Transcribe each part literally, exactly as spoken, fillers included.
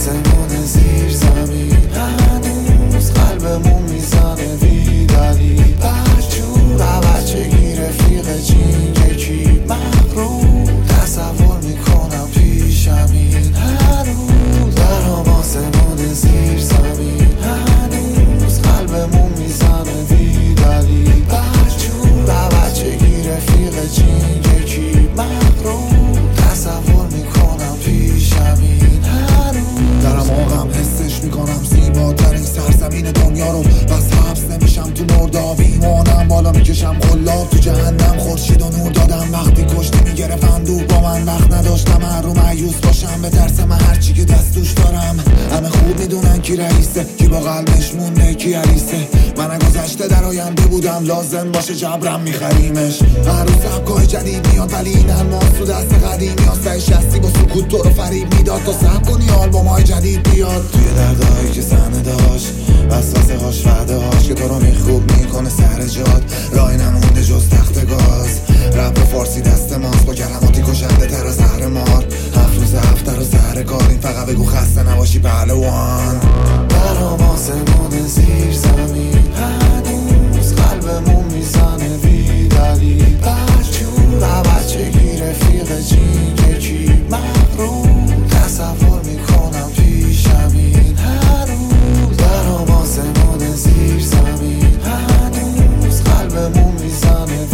آسمون زیر زمین هنوز قلبمون میزنه بیدلی برجور بچگی رفیق جین یکی مغرور تصور میکنم پیشمین هنوز درام آسمون زیر زمین هنوز قلبمون میزنه بیدلی برجور بچگی رفیق جین یکی مغرور تصور میکنم پیشمین هنوز درم آقم حسش میکنم زیباترین سرزمین دنیا رو بس حبس نمیشم تو مردابی مانم بالا میکشم قلاب تو جهنم خورشید و نور دادم وقتی کشتی میگرفتم دور با من وقت نداشتم هر رو مایوس باشم به ترس من هرچی که دستوش دارم همه خوب میدونن کی رئیسه کی با قلبش مونده کی علیسه من گذشته در آینده بودم لازم باشه جبرم میخریمش هر روز سبکای جدید میاد ولی این الماس تو دست قدیمی هستای شستی با سکوت تو رو فریب میداد تا سب کنی آلبوم های جدید بیاد توی دردهایی که سنه داشت وسواسه هاش وعده هاش که تو رو میخوب میکنه سر جاد رای نمونده جز تخت گاز رپ فارسی دست ماست با کلماتی کشنده تر از زهر مار هفت روز هفته رو زهر کار این فقط بگو خسته نباشی پهلوان برام آسمون زیر زمین هنوز قلبمون میزنه بیدلی برجور بچگی رفیق جین یکی مغرور تصور میکنم پیشمین هنوز برام آسمون زیر زمین هنوز قلبمون میزنه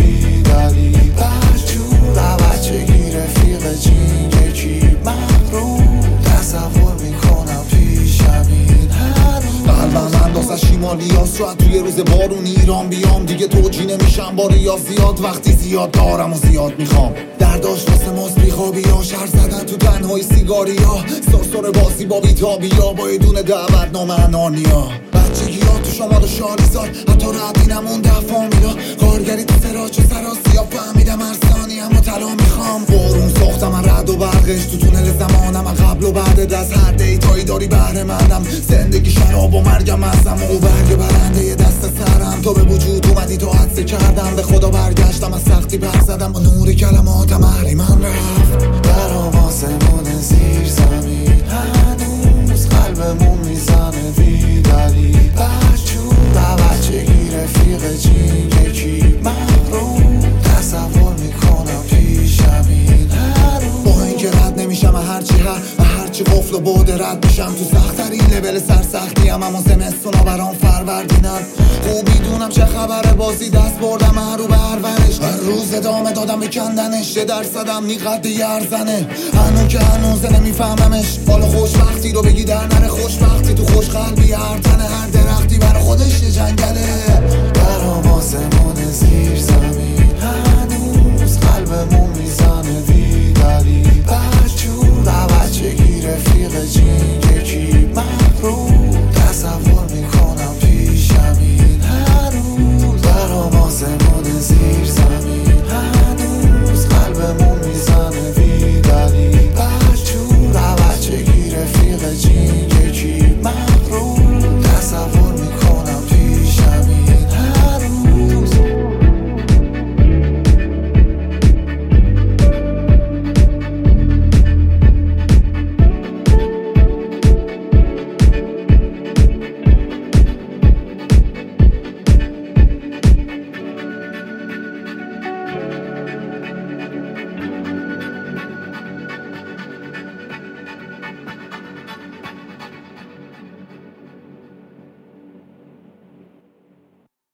بیدلی برجور بچگی رفیق جین یکی مغرور تصور میکنم پیشمین هنوز قلبم اندازه شیمالیاست شاید توی روز بارون ایران بیام دیگه توجی نمیشم با ریاض زیاد وقتی زیاد دارم و زیاد میخوام درداش واسه ماست بیخوابی ها شهر زدن تو تنهای سیگاری ها سرسر بازی با بیتابی ها با یه دونه دعوت نامه انانیا بچگی ها تو شما دو شالیزاد حتی ردی نمونده فامیلا کارگری تو سراج و سراسی ها فهمیدم هر ثانیه اما طلا میخوام بارون ساختم من رد و برقش تو تونل زمانم من قبل و بعد از هر دیتایی داری بهره مندم زندگی شراب و مرگم ازم و برگ برنده یه دست سرم تو به وجود اومدی تو حدث کردم به خدا برگشتم از سختی پر زدم با نور کلماتم اهریمن رفت برام آسمون زیر زمین هنوز قلبمون میزنه بیدلی برجور بچگی رفیق جین یکی مغرور تصور میکنم پیشمین هنوز با اینکه رد نمیشم هرچی هر و هرچی قفل و بعد رد میشم تو سخت‌ترین لول سرسختی هم اما زمستونا برام فروردینن خوب میدونم چه خبره بازی دست بردم هر رو به هرونش هر روز ادامه دادم به کندنش یه درصدم نیقد یرزنه هنو که هنوزه نمیفهممش حالا خوشبختی رو بگی در نره خوشبختی تو خوش قلبی هر تنه هر درختی برای خودش یه جنگله برام آسمون زیر زمین هنوز قلبمون میزنه